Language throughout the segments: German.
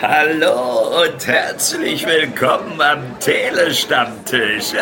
Hallo und herzlich willkommen am Telestammtisch.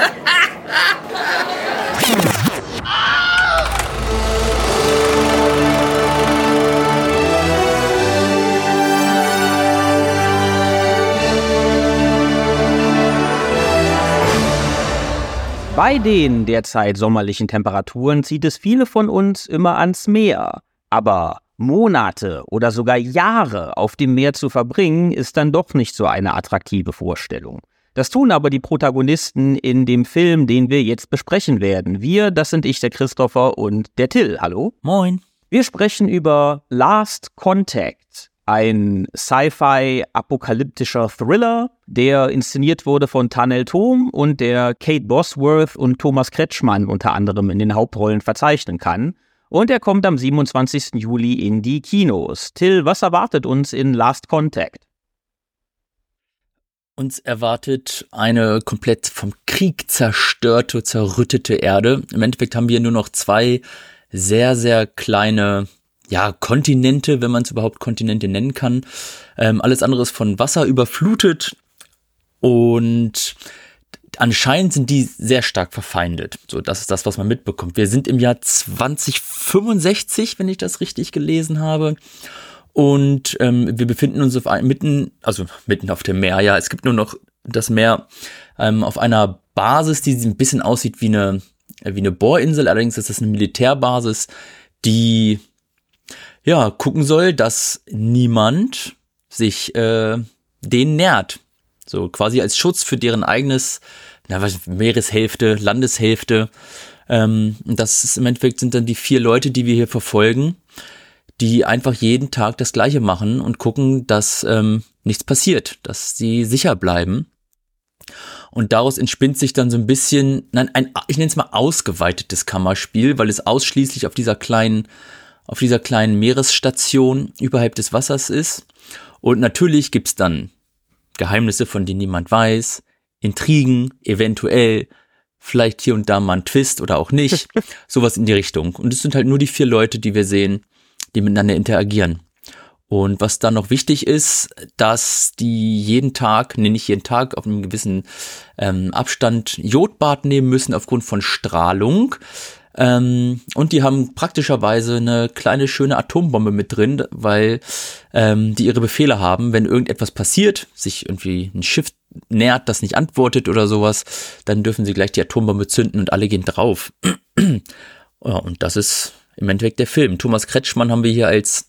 Bei den derzeit sommerlichen Temperaturen zieht es viele von uns immer ans Meer. Aber Monate oder sogar Jahre auf dem Meer zu verbringen, ist dann doch nicht so eine attraktive Vorstellung. Das tun aber die Protagonisten in dem Film, den wir jetzt besprechen werden. Wir, das sind ich, der Christopher und der Till. Hallo? Moin. Wir sprechen über Last Contact. Ein Sci-Fi-apokalyptischer Thriller, der inszeniert wurde von Tanel Thom und der Kate Bosworth und Thomas Kretschmann unter anderem in den Hauptrollen verzeichnen kann. Und er kommt am 27. Juli in die Kinos. Till, was erwartet uns in Last Contact? Uns erwartet eine komplett vom Krieg zerstörte, zerrüttete Erde. Im Endeffekt haben wir nur noch zwei sehr, sehr kleine Kontinente, wenn man es überhaupt Kontinente nennen kann. Alles andere ist von Wasser überflutet und anscheinend sind die sehr stark verfeindet. So, das ist das, was man mitbekommt. Wir sind im Jahr 2065, wenn ich das richtig gelesen habe. Und wir befinden uns mitten auf dem Meer. Ja, es gibt nur noch das Meer auf einer Basis, die ein bisschen aussieht wie eine Bohrinsel. Allerdings ist das eine Militärbasis, die gucken soll, dass niemand sich denen nähert. So quasi als Schutz für deren eigenes Meereshälfte, Landeshälfte. Das ist im Endeffekt sind dann die 4 Leute, die wir hier verfolgen, die einfach jeden Tag das Gleiche machen und gucken, dass nichts passiert, dass sie sicher bleiben. Und daraus entspinnt sich dann so ein bisschen, ich nenne es mal ausgeweitetes Kammerspiel, weil es ausschließlich auf dieser kleinen Meeresstation überhalb des Wassers ist. Und natürlich gibt's dann Geheimnisse, von denen niemand weiß, Intrigen, eventuell, vielleicht hier und da mal ein Twist oder auch nicht, sowas in die Richtung. Und es sind halt nur die 4 Leute, die wir sehen, die miteinander interagieren. Und was dann noch wichtig ist, dass die nicht jeden Tag auf einem gewissen Abstand Jodbad nehmen müssen aufgrund von Strahlung. Und die haben praktischerweise eine kleine schöne Atombombe mit drin, weil die ihre Befehle haben, wenn irgendetwas passiert, sich irgendwie ein Schiff nähert, das nicht antwortet oder sowas, dann dürfen sie gleich die Atombombe zünden und alle gehen drauf. Ja, und das ist im Endeffekt der Film. Thomas Kretschmann haben wir hier als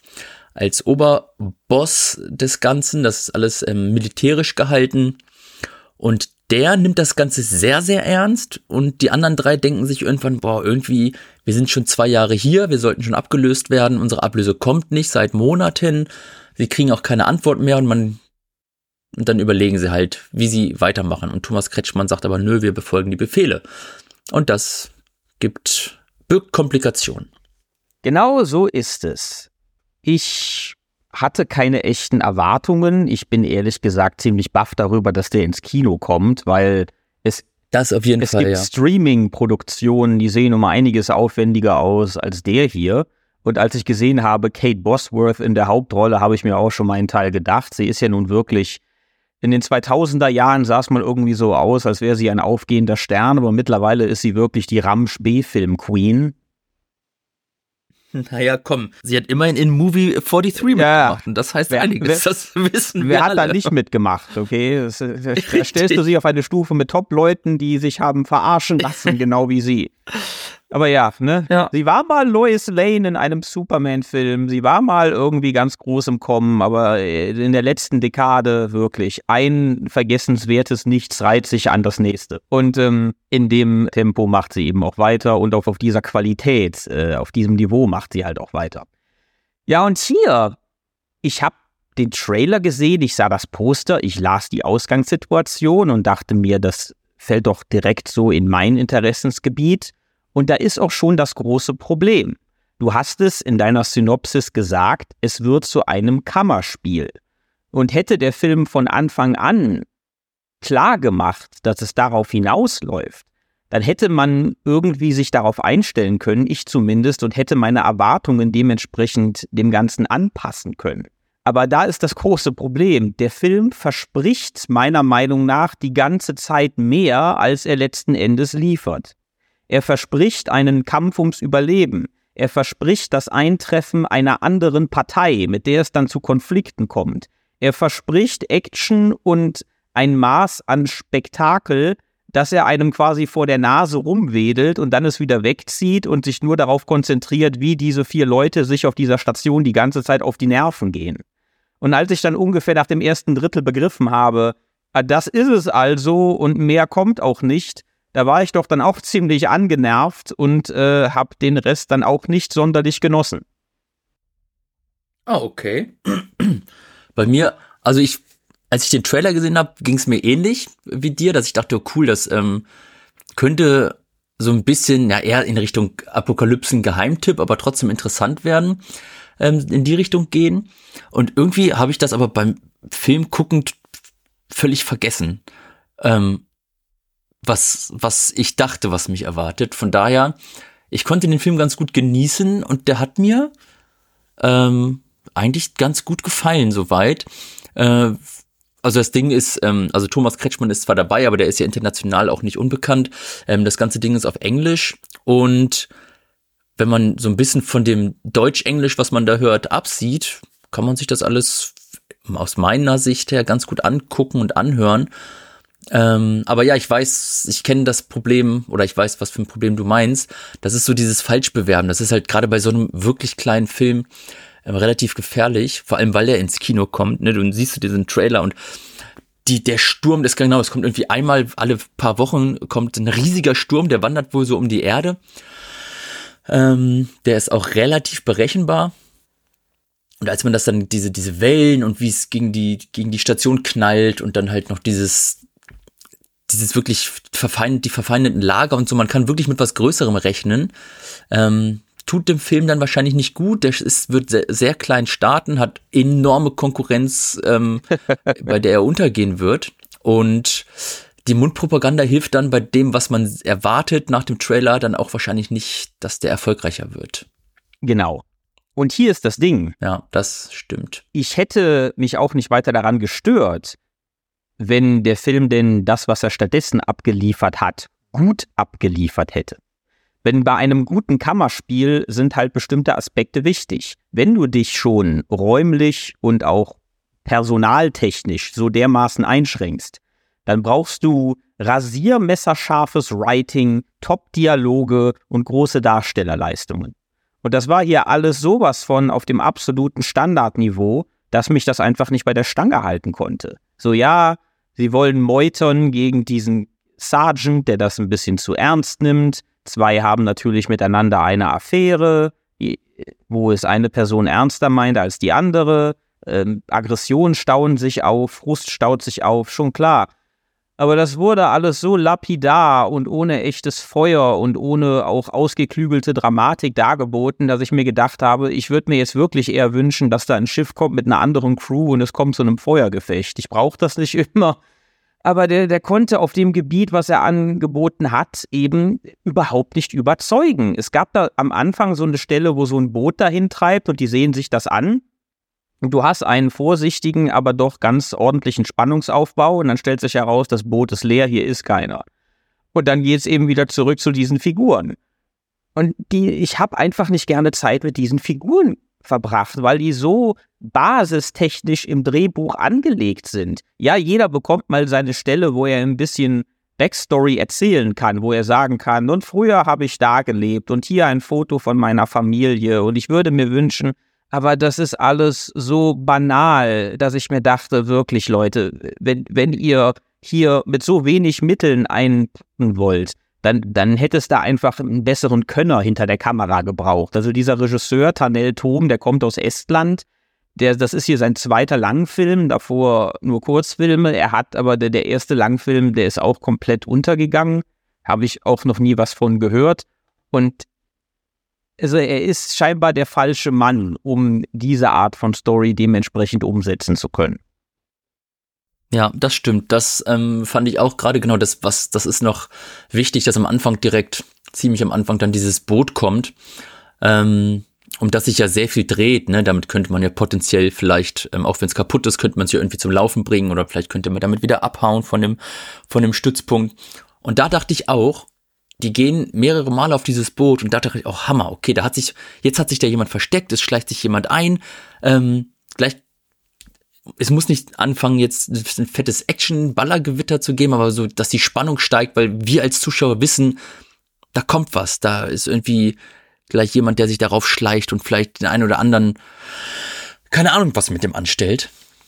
Oberboss des Ganzen, das ist alles militärisch gehalten und der nimmt das Ganze sehr, sehr ernst und die anderen 3 denken sich irgendwann, wir sind schon 2 Jahre hier, wir sollten schon abgelöst werden, unsere Ablöse kommt nicht seit Monaten, sie kriegen auch keine Antwort mehr und dann überlegen sie halt, wie sie weitermachen. Und Thomas Kretschmann sagt aber, nö, wir befolgen die Befehle. Und das birgt Komplikationen. Genau so ist es. Ich hatte keine echten Erwartungen. Ich bin ehrlich gesagt ziemlich baff darüber, dass der ins Kino kommt, weil es gibt Streaming-Produktionen, die sehen um einiges aufwendiger aus als der hier. Und als ich gesehen habe, Kate Bosworth in der Hauptrolle, habe ich mir auch schon meinen Teil gedacht. Sie ist ja nun wirklich, in den 2000er Jahren sah es mal irgendwie so aus, als wäre sie ein aufgehender Stern, aber mittlerweile ist sie wirklich die Ramsch-B-Film-Queen. Naja, komm, sie hat immerhin in Movie 43 mitgemacht und das heißt einiges, das wissen wir Wer hat alle. da nicht mitgemacht, okay? Da stellst du sie auf eine Stufe mit Top-Leuten, die sich haben verarschen lassen, genau wie sie. Aber ja, ne? Ja. Sie war mal Lois Lane in einem Superman-Film, sie war mal irgendwie ganz groß im Kommen, aber in der letzten Dekade wirklich ein vergessenswertes Nichts reiht sich an das nächste. Und in dem Tempo macht sie eben auch weiter und auch auf dieser Qualität, auf diesem Niveau macht sie halt auch weiter. Ja, und hier, ich habe den Trailer gesehen, ich sah das Poster, ich las die Ausgangssituation und dachte mir, das fällt doch direkt so in mein Interessensgebiet. Und da ist auch schon das große Problem. Du hast es in deiner Synopsis gesagt, es wird zu einem Kammerspiel. Und hätte der Film von Anfang an klar gemacht, dass es darauf hinausläuft, dann hätte man irgendwie sich darauf einstellen können, ich zumindest, und hätte meine Erwartungen dementsprechend dem Ganzen anpassen können. Aber da ist das große Problem. Der Film verspricht meiner Meinung nach die ganze Zeit mehr, als er letzten Endes liefert. Er verspricht einen Kampf ums Überleben. Er verspricht das Eintreffen einer anderen Partei, mit der es dann zu Konflikten kommt. Er verspricht Action und ein Maß an Spektakel, dass er einem quasi vor der Nase rumwedelt und dann es wieder wegzieht und sich nur darauf konzentriert, wie diese 4 Leute sich auf dieser Station die ganze Zeit auf die Nerven gehen. Und als ich dann ungefähr nach dem ersten Drittel begriffen habe, das ist es also und mehr kommt auch nicht, da war ich doch dann auch ziemlich angenervt und habe den Rest dann auch nicht sonderlich genossen. Ah, okay. Bei mir, also als ich den Trailer gesehen habe, ging es mir ähnlich wie dir, dass ich dachte, oh cool, das könnte so ein bisschen, ja, eher in Richtung Apokalypsen-Geheimtipp, aber trotzdem interessant werden, in die Richtung gehen. Und irgendwie habe ich das aber beim Film guckend völlig vergessen, was ich dachte, was mich erwartet. Von daher, ich konnte den Film ganz gut genießen und der hat mir eigentlich ganz gut gefallen soweit. Also das Ding ist, also Thomas Kretschmann ist zwar dabei, aber der ist ja international auch nicht unbekannt. Das ganze Ding ist auf Englisch und wenn man so ein bisschen von dem Deutsch-Englisch, was man da hört, absieht, kann man sich das alles aus meiner Sicht her ganz gut angucken und anhören. Aber ja, ich kenne das Problem oder ich weiß, was für ein Problem du meinst. Das ist so dieses Falschbewerben. Das ist halt gerade bei so einem wirklich kleinen Film relativ gefährlich, vor allem weil der ins Kino kommt, ne? Du siehst diesen Trailer und der Sturm, das genau, es kommt irgendwie einmal alle paar Wochen kommt ein riesiger Sturm, der wandert wohl so um die Erde. Der ist auch relativ berechenbar. Und als man das dann, diese Wellen und wie es gegen die Station knallt und dann halt noch dieses wirklich die verfeindeten Lager und so, man kann wirklich mit was Größerem rechnen. Tut dem Film dann wahrscheinlich nicht gut. Der wird sehr, sehr klein starten, hat enorme Konkurrenz, bei der er untergehen wird. Und die Mundpropaganda hilft dann bei dem, was man erwartet nach dem Trailer, dann auch wahrscheinlich nicht, dass der erfolgreicher wird. Genau. Und hier ist das Ding. Ja, das stimmt. Ich hätte mich auch nicht weiter daran gestört, wenn der Film denn das, was er stattdessen abgeliefert hat, gut abgeliefert hätte. Wenn bei einem guten Kammerspiel sind halt bestimmte Aspekte wichtig. Wenn du dich schon räumlich und auch personaltechnisch so dermaßen einschränkst, dann brauchst du rasiermesserscharfes Writing, Top-Dialoge und große Darstellerleistungen. Und das war hier alles sowas von auf dem absoluten Standardniveau, dass mich das einfach nicht bei der Stange halten konnte. So, ja, sie wollen meutern gegen diesen Sergeant, der das ein bisschen zu ernst nimmt. 2 haben natürlich miteinander eine Affäre, wo es eine Person ernster meint als die andere. Aggressionen stauen sich auf, Frust staut sich auf, schon klar. Aber das wurde alles so lapidar und ohne echtes Feuer und ohne auch ausgeklügelte Dramatik dargeboten, dass ich mir gedacht habe, ich würde mir jetzt wirklich eher wünschen, dass da ein Schiff kommt mit einer anderen Crew und es kommt zu einem Feuergefecht. Ich brauche das nicht immer. Aber der konnte auf dem Gebiet, was er angeboten hat, eben überhaupt nicht überzeugen. Es gab da am Anfang so eine Stelle, wo so ein Boot dahin treibt und die sehen sich das an. Und du hast einen vorsichtigen, aber doch ganz ordentlichen Spannungsaufbau und dann stellt sich heraus, das Boot ist leer, hier ist keiner. Und dann geht es eben wieder zurück zu diesen Figuren. Und ich habe einfach nicht gerne Zeit mit diesen Figuren verbracht, weil die so basistechnisch im Drehbuch angelegt sind. Ja, jeder bekommt mal seine Stelle, wo er ein bisschen Backstory erzählen kann, wo er sagen kann, und früher habe ich da gelebt und hier ein Foto von meiner Familie und ich würde mir wünschen, aber das ist alles so banal, dass ich mir dachte, wirklich Leute, wenn ihr hier mit so wenig Mitteln einpacken wollt, dann hätte es da einfach einen besseren Könner hinter der Kamera gebraucht. Also dieser Regisseur, Tanel Thom, der kommt aus Estland, das ist hier sein 2. Langfilm, davor nur Kurzfilme. Er hat aber der erste Langfilm, der ist auch komplett untergegangen, habe ich auch noch nie was von gehört. Und also er ist scheinbar der falsche Mann, um diese Art von Story dementsprechend umsetzen zu können. Ja, das stimmt. Das fand ich auch gerade genau das ist noch wichtig, dass ziemlich am Anfang dann dieses Boot kommt. das sich ja sehr viel dreht, ne, damit könnte man ja potenziell vielleicht, auch wenn es kaputt ist, könnte man es ja irgendwie zum Laufen bringen oder vielleicht könnte man damit wieder abhauen von dem Stützpunkt. Und da dachte ich auch, die gehen mehrere Male auf dieses Boot und da dachte ich auch, Hammer, okay, jetzt hat sich da jemand versteckt, es schleicht sich jemand ein, es muss nicht anfangen, jetzt ein fettes Action-Ballergewitter zu geben, aber so, dass die Spannung steigt, weil wir als Zuschauer wissen, da kommt was, da ist irgendwie gleich jemand, der sich darauf schleicht und vielleicht den einen oder anderen, keine Ahnung, was mit dem anstellt.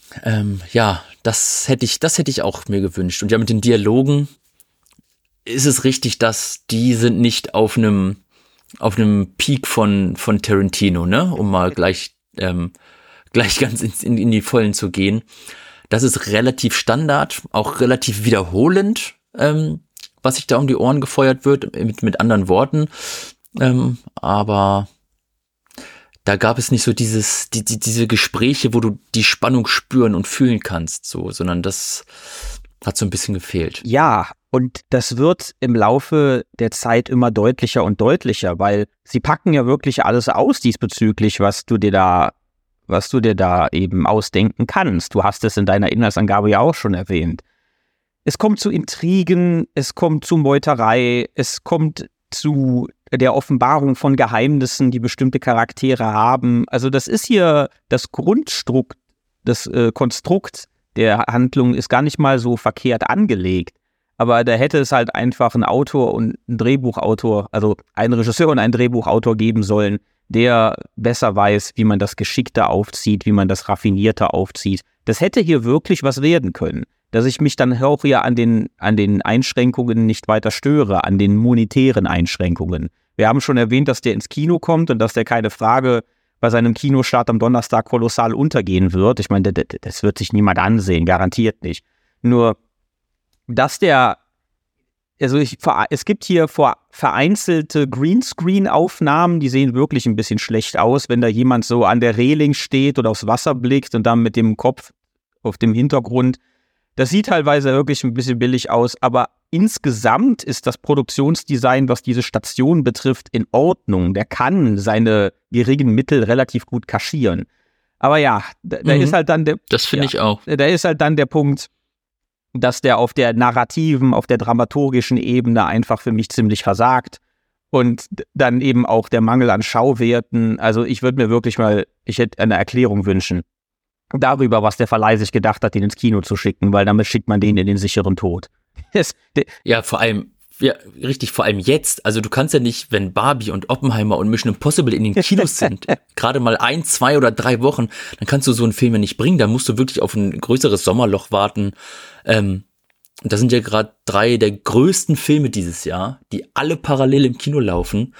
Das hätte ich auch mir gewünscht. Und ja, mit den Dialogen ist es richtig, dass die sind nicht auf einem Peak von Tarantino, ne, um mal gleich ganz in die Vollen zu gehen. Das ist relativ Standard, auch relativ wiederholend, was sich da um die Ohren gefeuert wird, mit anderen Worten. Aber da gab es nicht so diese Gespräche, wo du die Spannung spüren und fühlen kannst, so, sondern das hat so ein bisschen gefehlt. Ja, und das wird im Laufe der Zeit immer deutlicher und deutlicher, weil sie packen ja wirklich alles aus diesbezüglich, was du dir da eben ausdenken kannst. Du hast es in deiner Inhaltsangabe ja auch schon erwähnt. Es kommt zu Intrigen, es kommt zu Meuterei, es kommt zu der Offenbarung von Geheimnissen, die bestimmte Charaktere haben. Also das ist hier das Grundkonstrukt der Handlung ist gar nicht mal so verkehrt angelegt. Aber da hätte es halt einfach einen Autor und einen Drehbuchautor, also einen Regisseur und einen Drehbuchautor geben sollen, der besser weiß, wie man das geschickter aufzieht, wie man das raffinierter aufzieht. Das hätte hier wirklich was werden können. Dass ich mich dann auch hier an den Einschränkungen nicht weiter störe, an den monetären Einschränkungen. Wir haben schon erwähnt, dass der ins Kino kommt und dass der, keine Frage, bei seinem Kinostart am Donnerstag kolossal untergehen wird. Ich meine, das wird sich niemand ansehen, garantiert nicht. Nur, dass es gibt hier vereinzelte Greenscreen-Aufnahmen, die sehen wirklich ein bisschen schlecht aus, wenn da jemand so an der Reling steht oder aufs Wasser blickt und dann mit dem Kopf auf dem Hintergrund. Das sieht teilweise wirklich ein bisschen billig aus, aber insgesamt ist das Produktionsdesign, was diese Station betrifft, in Ordnung. Der kann seine geringen Mittel relativ gut kaschieren. Aber ja, da ist halt dann das finde ich auch. Da ist halt dann der Punkt, dass der auf der narrativen, auf der dramaturgischen Ebene einfach für mich ziemlich versagt. Und dann eben auch der Mangel an Schauwerten. Also ich hätte eine Erklärung wünschen darüber, was der Verleih sich gedacht hat, den ins Kino zu schicken, weil damit schickt man den in den sicheren Tod. Vor allem jetzt. Also du kannst ja nicht, wenn Barbie und Oppenheimer und Mission Impossible in den Kinos sind, gerade mal 1, 2 oder 3 Wochen, dann kannst du so einen Film ja nicht bringen. Da musst du wirklich auf ein größeres Sommerloch warten. Und das sind ja gerade 3 der größten Filme dieses Jahr, die alle parallel im Kino laufen.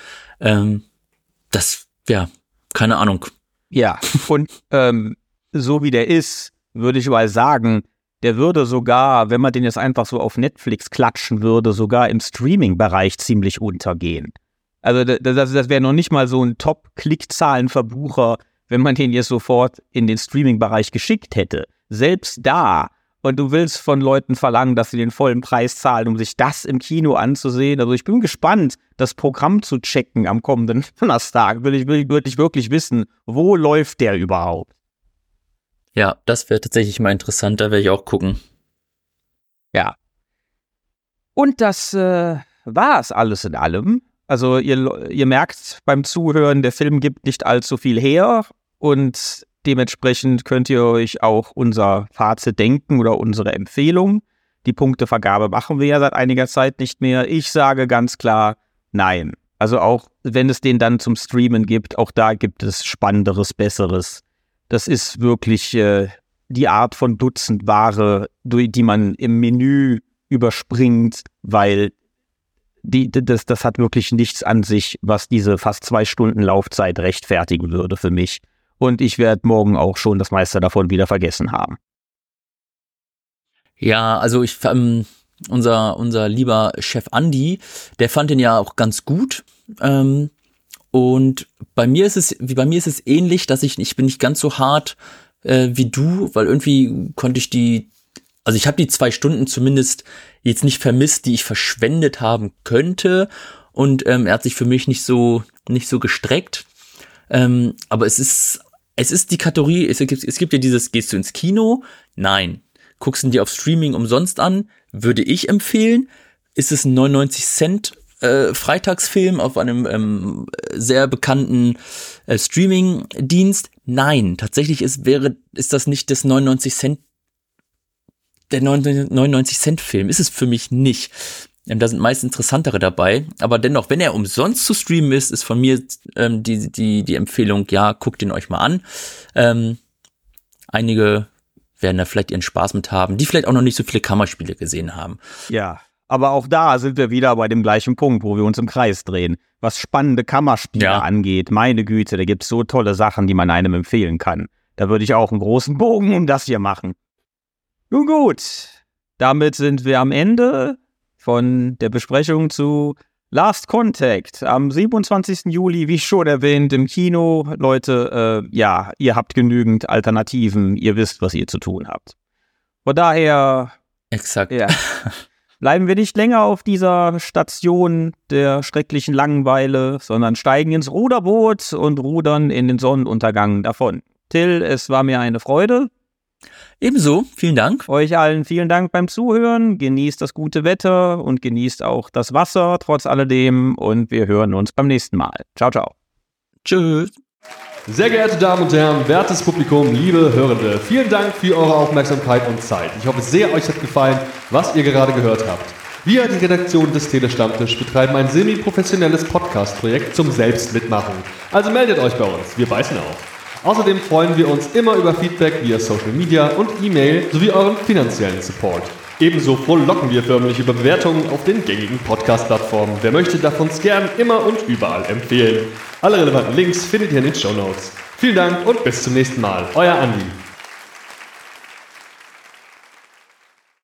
Keine Ahnung. Ja, und so wie der ist, würde ich mal sagen, der würde sogar, wenn man den jetzt einfach so auf Netflix klatschen würde, sogar im Streaming-Bereich ziemlich untergehen. Also das wäre noch nicht mal so ein Top-Klickzahlenverbucher, wenn man den jetzt sofort in den Streaming-Bereich geschickt hätte. Selbst da, und du willst von Leuten verlangen, dass sie den vollen Preis zahlen, um sich das im Kino anzusehen. Also ich bin gespannt, das Programm zu checken am kommenden Donnerstag. Will ich wirklich wissen, wo läuft der überhaupt? Ja, das wäre tatsächlich mal interessant, da werde ich auch gucken. Ja. Und das war es alles in allem. Also ihr merkt beim Zuhören, der Film gibt nicht allzu viel her und dementsprechend könnt ihr euch auch unser Fazit denken oder unsere Empfehlung. Die Punktevergabe machen wir ja seit einiger Zeit nicht mehr. Ich sage ganz klar, nein. Also auch wenn es den dann zum Streamen gibt, auch da gibt es Spannenderes, Besseres. Das ist wirklich die Art von Dutzendware, die man im Menü überspringt, weil das hat wirklich nichts an sich, was diese fast 2 Stunden Laufzeit rechtfertigen würde für mich. Und ich werde morgen auch schon das meiste davon wieder vergessen haben. Ja, also unser lieber Chef Andi, der fand den ja auch ganz gut. Und bei mir ist es ähnlich, dass ich bin nicht ganz so hart wie du, weil irgendwie konnte ich ich habe die 2 Stunden zumindest jetzt nicht vermisst, die ich verschwendet haben könnte. Und er hat sich für mich nicht so gestreckt. Aber es ist die Kategorie, es gibt ja dieses, gehst du ins Kino? Nein. Guckst du dir auf Streaming umsonst an? Würde ich empfehlen. Ist es ein 99 Cent Freitagsfilm auf einem sehr bekannten Streaming-Dienst? Nein. Tatsächlich ist das nicht das 99 Cent, der 99 Cent Film. Ist es für mich nicht. Da sind meist interessantere dabei, aber dennoch, wenn er umsonst zu streamen ist von mir die Empfehlung, ja, guckt ihn euch mal an. Einige werden da vielleicht ihren Spaß mit haben, die vielleicht auch noch nicht so viele Kammerspiele gesehen haben. Ja, aber auch da sind wir wieder bei dem gleichen Punkt, wo wir uns im Kreis drehen. Was spannende Kammerspiele angeht, meine Güte, da gibt's so tolle Sachen, die man einem empfehlen kann. Da würde ich auch einen großen Bogen um das hier machen. Nun gut, damit sind wir am Ende von der Besprechung zu Last Contact am 27. Juli, wie schon erwähnt, im Kino. Leute, ihr habt genügend Alternativen, ihr wisst, was ihr zu tun habt. Von daher exakt. Bleiben wir nicht länger auf dieser Station der schrecklichen Langeweile, sondern steigen ins Ruderboot und rudern in den Sonnenuntergang davon. Till, es war mir eine Freude. Ebenso, vielen Dank. Euch allen vielen Dank beim Zuhören. Genießt das gute Wetter und genießt auch das Wasser trotz alledem. Und wir hören uns beim nächsten Mal. Ciao, ciao. Tschüss. Sehr geehrte Damen und Herren, wertes Publikum, liebe Hörende, vielen Dank für eure Aufmerksamkeit und Zeit. Ich hoffe sehr, euch hat gefallen, was ihr gerade gehört habt. Wir, die Redaktion des Telestammtisch, betreiben ein semi-professionelles Podcast-Projekt zum Selbstmitmachen. Also meldet euch bei uns, wir beißen auf. Außerdem freuen wir uns immer über Feedback via Social Media und E-Mail sowie euren finanziellen Support. Ebenso frohlocken wir förmlich über Bewertungen auf den gängigen Podcast-Plattformen. Wer möchte, darf uns gern immer und überall empfehlen. Alle relevanten Links findet ihr in den Shownotes. Vielen Dank und bis zum nächsten Mal. Euer Andi.